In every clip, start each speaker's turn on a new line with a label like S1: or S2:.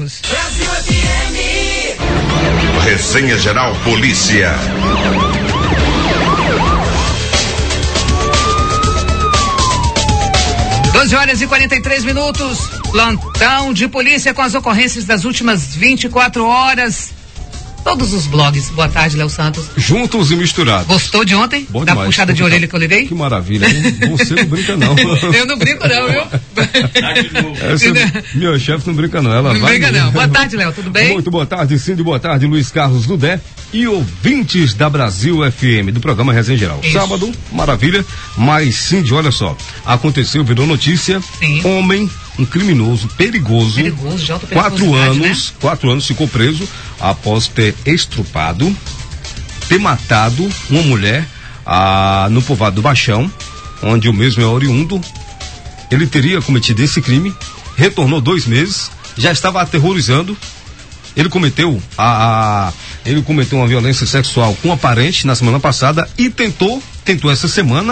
S1: minutos.
S2: Brasil FM.
S3: Resenha Geral Polícia.
S1: Doze horas e 43 minutos. Plantão de polícia com as ocorrências das últimas 24 horas. Todos os blogs. Boa tarde, Léo Santos.
S4: Juntos e misturados.
S1: Gostou de ontem?
S4: Bom
S1: da
S4: demais.
S1: puxada de orelha que eu lhe dei?
S4: Que maravilha, hein? Você não brinca, não.
S1: Eu não brinco, não, viu?
S4: Minha chefe não brinca, não. Ela
S1: não
S4: vai
S1: brinca, não. Boa tarde, Léo. Tudo bem?
S4: Muito boa tarde, Cindy. Boa tarde, Luiz Carlos Dudé e ouvintes da Brasil FM, do programa Resenha Geral.
S1: Isso.
S4: Sábado, maravilha. Mas, Cindy, olha só. Aconteceu, virou notícia.
S1: Sim.
S4: Homem, um criminoso, perigoso.
S1: Perigoso, de alta perigosidade,
S4: 4 anos ficou preso após ter estrupado, ter matado uma mulher no povoado do Baixão, onde o mesmo é oriundo. Ele teria cometido esse crime, retornou 2 meses, já estava aterrorizando. Ele cometeu uma violência sexual com uma parente na semana passada e tentou essa semana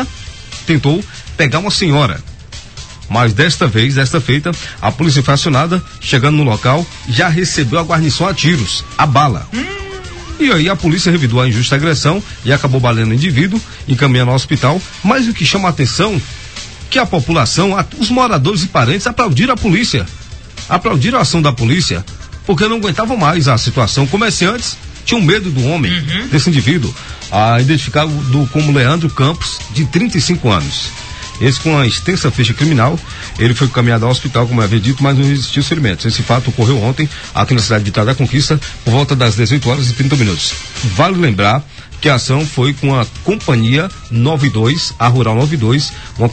S4: pegar uma senhora. Mas desta feita, a polícia foi acionada, chegando no local, já recebeu a guarnição a tiros, a bala. E aí a polícia revidou a injusta agressão e acabou balando o indivíduo, encaminhando ao hospital. Mas o que chama a atenção, que a população, os moradores e parentes aplaudiram a polícia. Aplaudiram a ação da polícia, porque não aguentavam mais a situação. Comerciantes tinham medo do homem, desse indivíduo, identificado como Leandro Campos, de 35 anos. Esse com uma extensa ficha criminal, ele foi encaminhado ao hospital, como eu havia dito, mas não existiu ferimentos. Esse fato ocorreu ontem, aqui na cidade de Vitória da Conquista, por volta das 18 horas e 30 minutos. Vale lembrar que a ação foi com a companhia 92, a Rural 92,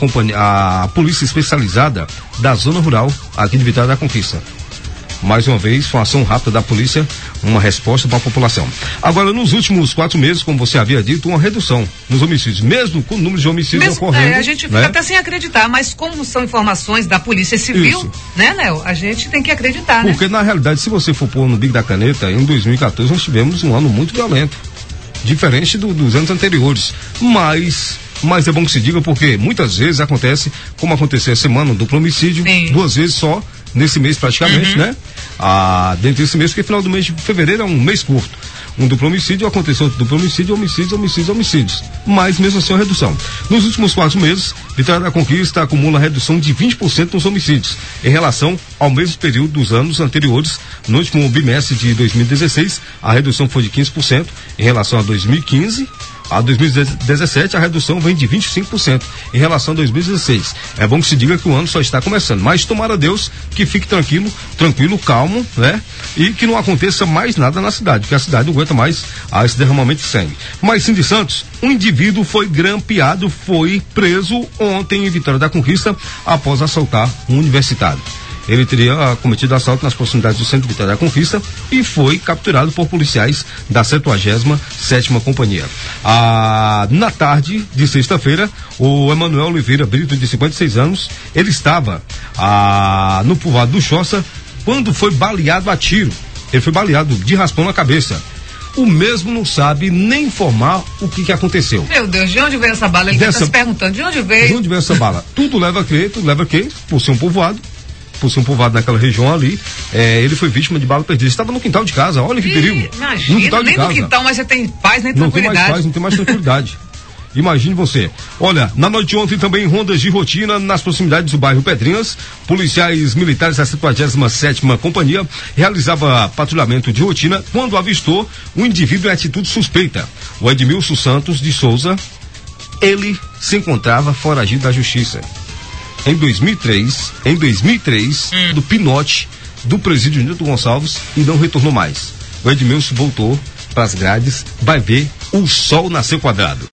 S4: a polícia especializada da zona rural, aqui de Vitória da Conquista. Mais uma vez, foi uma ação rápida da polícia, uma resposta para a população. Agora, nos últimos 4 meses, como você havia dito, uma redução nos homicídios, mesmo com o número de homicídios ocorrendo.
S1: A gente fica até sem acreditar, mas como são informações da Polícia Civil,
S4: isso,
S1: né, Léo? A gente tem que acreditar,
S4: porque, na realidade, se você for pôr no bico da caneta, em 2014 nós tivemos um ano muito violento, diferente dos anos anteriores. Mas é bom que se diga, porque muitas vezes acontece, como aconteceu essa semana, um duplo homicídio, 2 vezes só, nesse mês praticamente, né? Dentro desse mês, porque final do mês de fevereiro é um mês curto. Um duplo homicídio, aconteceu duplo homicídio, homicídios. Mas mesmo assim, uma redução. Nos últimos 4 meses, Vitória da Conquista acumula redução de 20% nos homicídios, em relação ao mesmo período dos anos anteriores. No último bimestre de 2016, a redução foi de 15%, em relação a 2015. A 2017, a redução vem de 25% em relação a 2016. É bom que se diga que o ano só está começando, mas tomara a Deus que fique tranquilo, calmo, né? E que não aconteça mais nada na cidade, porque a cidade não aguenta mais esse derramamento de sangue. Mas, Cindy Santos, um indivíduo foi grampeado, foi preso ontem em Vitória da Conquista após assaltar um universitário. Ele teria cometido assalto nas proximidades do centro de Vitória da Conquista e foi capturado por policiais da 77ª Companhia. Na tarde de sexta-feira, o Emanuel Oliveira Brito, de 56 anos, ele estava no povoado do Choça quando foi baleado a tiro. Ele foi baleado de raspão na cabeça. O mesmo não sabe nem informar o que aconteceu.
S1: Meu Deus, de onde veio essa bala? Ele está se perguntando, de onde veio?
S4: De onde veio essa bala? Tudo leva a crer, por ser um povoado naquela região ali, ele foi vítima de bala perdida. Estava no quintal de casa, olha que perigo.
S1: Imagina, nem no quintal, mas você tem paz nem tranquilidade.
S4: Não tem mais tranquilidade. Imagine você. Olha, na noite de ontem também rondas de rotina nas proximidades do bairro Pedrinhas. Policiais militares da 77ª Companhia realizava patrulhamento de rotina quando avistou um indivíduo em atitude suspeita. O Edmilson Santos de Souza, ele se encontrava foragido da justiça. Em 2003, do pinote do presídio Nilton Gonçalves e não retornou mais. O Edmilson voltou para as grades, vai ver o sol nascer quadrado.